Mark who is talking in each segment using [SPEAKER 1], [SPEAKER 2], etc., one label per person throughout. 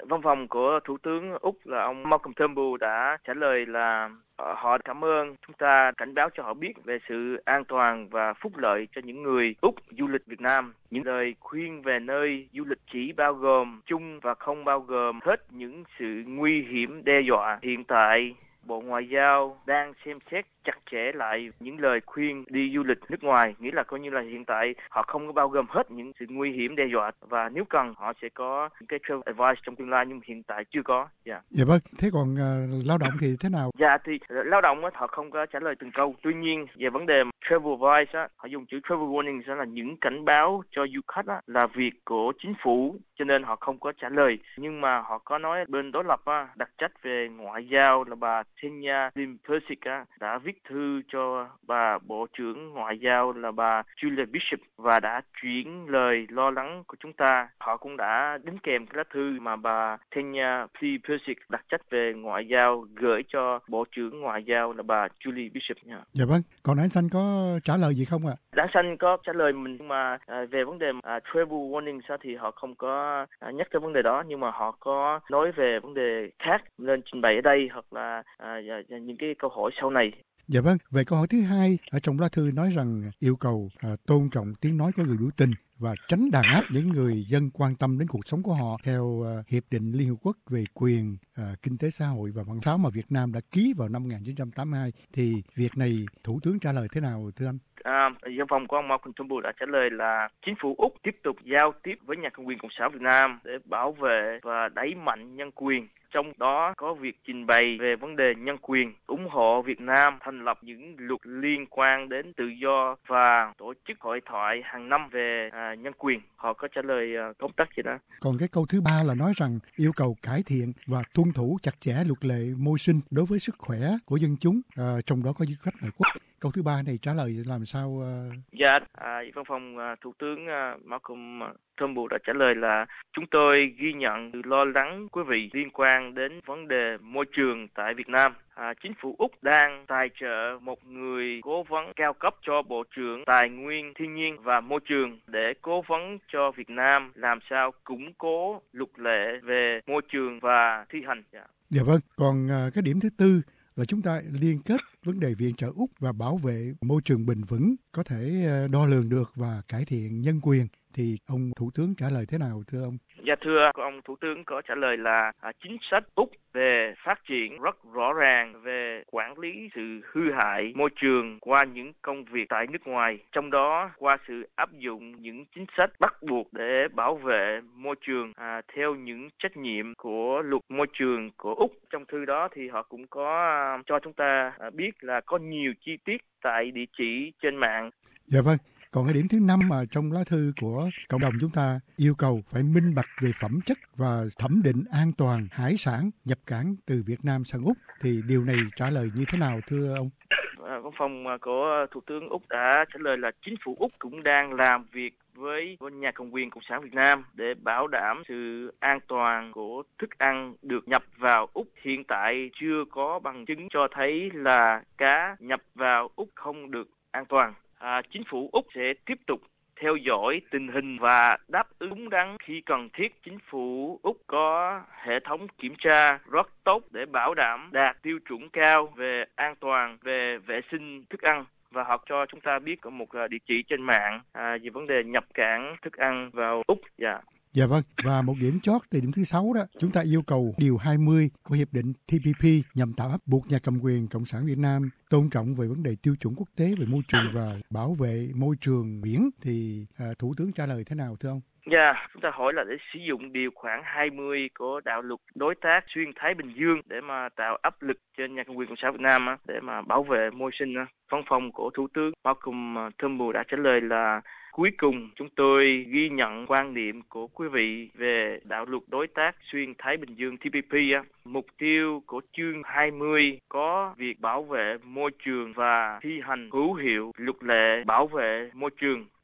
[SPEAKER 1] Văn phòng của Thủ tướng Úc là ông Malcolm Turnbull đã trả lời là họ cảm ơn chúng ta cảnh báo cho họ biết về sự an toàn và phúc lợi cho những người Úc du lịch Việt Nam. Những lời khuyên về nơi du lịch chỉ bao gồm chung và không bao gồm hết những sự nguy hiểm đe dọa. Hiện tại, Bộ Ngoại giao đang xem xét chặt chẽ lại những lời khuyên đi du lịch nước ngoài, nghĩa là coi như là hiện tại họ không có bao gồm hết những sự nguy hiểm đe dọa, và nếu cần họ sẽ có những cái travel advice trong tương lai, nhưng hiện tại chưa có.
[SPEAKER 2] Dạ vâng, thế còn lao động thì thế nào?
[SPEAKER 1] Dạ thì lao động á, họ không có trả lời từng câu. Tuy nhiên về vấn đề travel advice á, họ dùng chữ travel warning, đó là những cảnh báo cho du khách á, là việc của chính phủ, cho nên họ không có trả lời. Nhưng mà họ có nói bên đối lập á, đặc trách về ngoại giao là bà Tanya Lim Persic á, đã viết thư cho bà Bộ trưởng Ngoại giao là bà Julia Bishop và đã chuyển lời lo lắng của chúng ta. Họ cũng đã đính kèm cái lá thư mà bà Tanya Lim Persic đặc trách về ngoại giao gửi cho Bộ trưởng Ngoại giao là bà Julie Bishop nha.
[SPEAKER 2] Dạ vâng, còn Ánh Xanh có trả lời gì không ạ?
[SPEAKER 1] Đảng Xanh có trả lời mình, nhưng mà về vấn đề travel warning thì họ không có nhắc tới vấn đề đó, nhưng mà họ có nói về vấn đề khác nên trình bày ở đây, hoặc là những cái câu hỏi sau này.
[SPEAKER 2] Dạ vâng, về câu hỏi thứ hai, ở trong lá thư nói rằng yêu cầu tôn trọng tiếng nói của người biểu tình và tránh đàn áp những người dân quan tâm đến cuộc sống của họ theo Hiệp định Liên Hợp Quốc về quyền kinh tế xã hội và văn hóa mà Việt Nam đã ký vào năm 1982. Thì việc này Thủ tướng trả lời thế nào thưa anh?
[SPEAKER 1] Văn phòng của ông Malcolm Turnbull đã trả lời là chính phủ Úc tiếp tục giao tiếp với nhà cầm quyền Cộng sản Việt Nam để bảo vệ và đẩy mạnh nhân quyền. Trong đó có việc trình bày về vấn đề nhân quyền, ủng hộ Việt Nam thành lập những luật liên quan đến tự do và tổ chức hội thoại hàng năm về nhân quyền. Họ có trả lời tóm tắt vậy đó.
[SPEAKER 2] Còn cái câu thứ ba là nói rằng yêu cầu cải thiện và tuân thủ chặt chẽ luật lệ môi sinh đối với sức khỏe của dân chúng, trong đó có du khách ngoại quốc. Câu thứ ba này trả lời làm sao?
[SPEAKER 1] Dạ, văn phòng Thủ tướng Malcolm Turnbull đã trả lời là chúng tôi ghi nhận sự lo lắng quý vị liên quan đến vấn đề môi trường tại Việt Nam. Chính phủ Úc đang tài trợ một người cố vấn cao cấp cho Bộ trưởng Tài nguyên Thiên nhiên và Môi trường để cố vấn cho Việt Nam làm sao củng cố luật lệ về môi trường và thi hành.
[SPEAKER 2] Dạ vâng, còn cái điểm thứ tư là chúng ta liên kết vấn đề viện trợ Úc và bảo vệ môi trường bền vững có thể đo lường được và cải thiện nhân quyền, thì ông Thủ tướng trả lời thế nào thưa ông?
[SPEAKER 1] Dạ thưa ông Thủ tướng có trả lời là chính sách Úc về phát triển rất rõ ràng về quản lý sự hư hại môi trường qua những công việc tại nước ngoài, trong đó qua sự áp dụng những chính sách bắt buộc để bảo vệ môi trường theo những trách nhiệm của luật môi trường của Úc. Trong thư đó thì họ cũng có cho chúng ta biết là có nhiều chi tiết tại địa chỉ trên mạng.
[SPEAKER 2] Dạ vâng. Còn cái điểm thứ 5 mà trong lá thư của cộng đồng chúng ta yêu cầu phải minh bạch về phẩm chất và thẩm định an toàn hải sản nhập cảng từ Việt Nam sang Úc, thì điều này trả lời như thế nào thưa ông?
[SPEAKER 1] Văn phòng của Thủ tướng Úc đã trả lời là chính phủ Úc cũng đang làm việc với nhà cầm quyền Cộng sản Việt Nam để bảo đảm sự an toàn của thức ăn được nhập vào Úc. Hiện tại chưa có bằng chứng cho thấy là cá nhập vào Úc không được an toàn. Chính phủ Úc sẽ tiếp tục theo dõi tình hình và đáp ứng đúng đắn khi cần thiết. Chính phủ Úc có hệ thống kiểm tra rất tốt để bảo đảm đạt tiêu chuẩn cao về an toàn, về vệ sinh thức ăn. Và họ cho chúng ta biết có một địa chỉ trên mạng về vấn đề nhập cảng thức ăn vào Úc.
[SPEAKER 2] Dạ vâng, và một điểm chót từ điểm thứ 6 đó, chúng ta yêu cầu điều 20 của Hiệp định TPP nhằm tạo áp buộc nhà cầm quyền Cộng sản Việt Nam tôn trọng về vấn đề tiêu chuẩn quốc tế về môi trường và bảo vệ môi trường biển, thì Thủ tướng trả lời thế nào thưa ông?
[SPEAKER 1] Chúng ta hỏi là để sử dụng điều khoản 20 của đạo luật đối tác xuyên Thái Bình Dương để mà tạo áp lực trên nhà cầm quyền Cộng sản Việt Nam để mà bảo vệ môi sinh. Văn phòng của Thủ tướng Malcolm Turnbull đã trả lời là cuối cùng chúng tôi ghi nhận quan điểm của quý vị về đạo luật đối tác xuyên Thái Bình Dương TPP. Mục tiêu của chương 20 có việc bảo vệ môi trường và thi hành hữu hiệu luật lệ bảo vệ môi trường.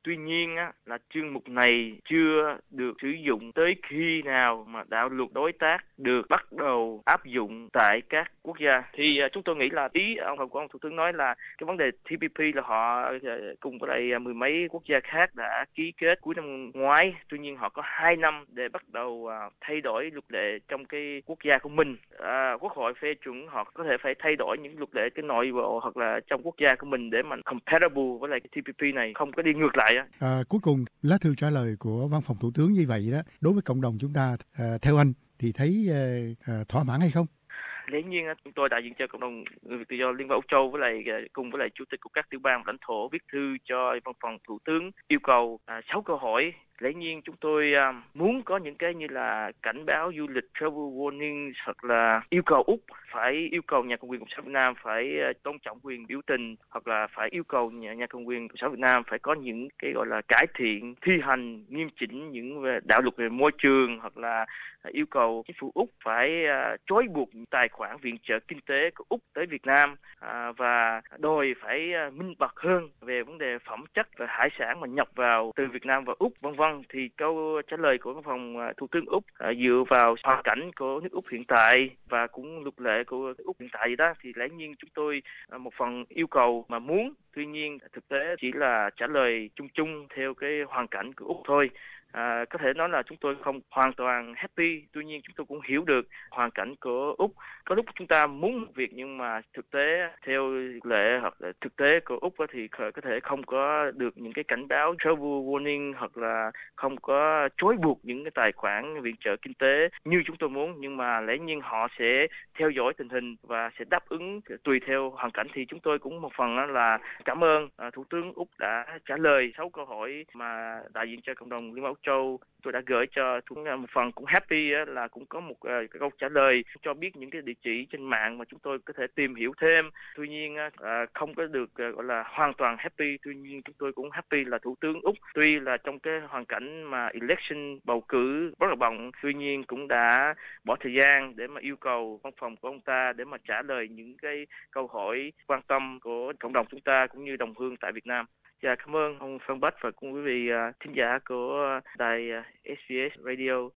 [SPEAKER 1] Tuy nhiên là chương mục này chưa được sử dụng tới khi nào mà đạo luật đối tác được bắt đầu áp dụng tại các quốc gia. Thì chúng tôi nghĩ là ý của ông Thủ tướng nói là cái vấn đề TPP là họ cùng với lại mười mấy quốc gia khác đã ký kết cuối năm ngoái. Tuy nhiên họ có 2 năm để bắt đầu thay đổi luật lệ trong cái quốc gia của mình. Quốc hội phê chuẩn họ có thể phải thay đổi những luật lệ cái nội bộ hoặc là trong quốc gia của mình để mà compatible với lại cái TPP này, không có đi ngược lại.
[SPEAKER 2] Cuối cùng lá thư trả lời của Văn phòng Thủ tướng như vậy đó, đối với cộng đồng chúng ta, theo anh thì thấy thỏa mãn hay không?
[SPEAKER 1] Dĩ nhiên chúng tôi đại diện cho cộng đồng người Việt tự do Liên bang Úc Châu với lại cùng với lại chủ tịch của các tiểu bang lãnh thổ viết thư cho Văn phòng Thủ tướng yêu cầu 6 câu hỏi. Lẽ nhiên chúng tôi muốn có những cái như là cảnh báo du lịch travel warning, hoặc là yêu cầu Úc phải yêu cầu nhà cầm quyền Cộng sản Việt Nam phải tôn trọng quyền biểu tình, hoặc là phải yêu cầu nhà cầm quyền Cộng sản Việt Nam phải có những cái gọi là cải thiện thi hành nghiêm chỉnh những đạo luật về môi trường, hoặc là yêu cầu chính phủ Úc phải trói buộc tài khoản viện trợ kinh tế của Úc tới Việt Nam và đòi phải minh bạch hơn về vấn đề phẩm chất và hải sản mà nhập vào từ Việt Nam và Úc, vân vân. Thì câu trả lời của Văn phòng Thủ tướng Úc dựa vào hoàn cảnh của nước Úc hiện tại và cũng luật lệ của Úc hiện tại đó, thì lẽ nhiên chúng tôi một phần yêu cầu mà muốn, tuy nhiên thực tế chỉ là trả lời chung chung theo cái hoàn cảnh của Úc thôi. Có thể nói là chúng tôi không hoàn toàn happy, tuy nhiên chúng tôi cũng hiểu được hoàn cảnh của Úc. Có lúc chúng ta muốn một việc nhưng mà thực tế theo lệ hoặc là thực tế của Úc thì có thể không có được những cái cảnh báo travel warning, hoặc là không có trói buộc những cái tài khoản viện trợ kinh tế như chúng tôi muốn, nhưng mà lẽ nhiên họ sẽ theo dõi tình hình và sẽ đáp ứng tùy theo hoàn cảnh. Thì chúng tôi cũng một phần là cảm ơn Thủ tướng Úc đã trả lời 6 câu hỏi mà đại diện cho cộng đồng Liên bang Úc Châu tôi đã gửi cho Thủ tướng. Một phần cũng happy là cũng có một cái câu trả lời cho biết những cái địa chỉ trên mạng mà chúng tôi có thể tìm hiểu thêm. Tuy nhiên không có được gọi là hoàn toàn happy, tuy nhiên chúng tôi cũng happy là Thủ tướng Úc tuy là trong cái hoàn cảnh mà election bầu cử rất là bận, tuy nhiên cũng đã bỏ thời gian để mà yêu cầu văn phòng của ông ta để mà trả lời những cái câu hỏi quan tâm của cộng đồng chúng ta cũng như đồng hương tại Việt Nam. Dạ, cảm ơn ông Phan Bách và quý vị thính giả của đài SBS Radio.